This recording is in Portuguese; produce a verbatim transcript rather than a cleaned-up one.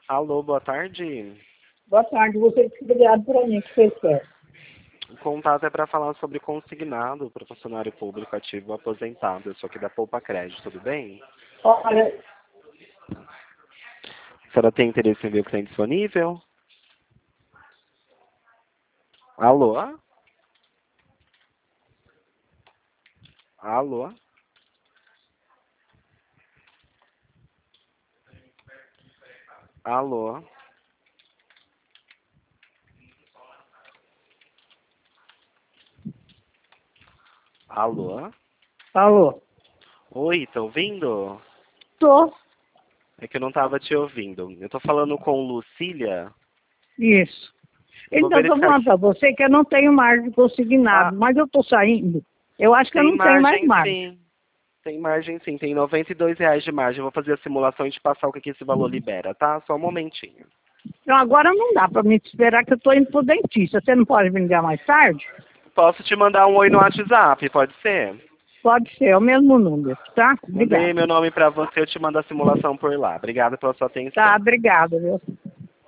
Alô, boa tarde. Boa tarde, você fica ligado para mim, que você quer. O contato é para falar sobre consignado para funcionário público ativo aposentado. Eu sou aqui da Poupa Crédito, tudo bem? Olha, A senhora tem interesse em ver o que tem disponível? Alô? Alô? Alô? Alô? alô? Oi, tá ouvindo? Tô, É que eu não estava te ouvindo. Eu tô falando com Lucília. isso. Eu vou Então, estou verificar falando aqui. para você que eu não tenho margem consignado, Ah, mas eu estou saindo. Eu acho que eu tem não tenho mais margem margem. sim. Tem margem sim. Tem noventa e dois reais de margem. Eu vou fazer a simulação e te passar o que, que esse valor libera, tá? Só um momentinho. Então, agora não dá para me esperar que eu estou indo para o dentista. Você não pode me ligar mais tarde? Posso te mandar um oi no WhatsApp, pode ser? Pode ser, é o mesmo número, tá? Mandei Obrigada. meu nome para você, eu te mando a simulação por lá. Obrigado pela sua Tá, atenção. obrigada, viu?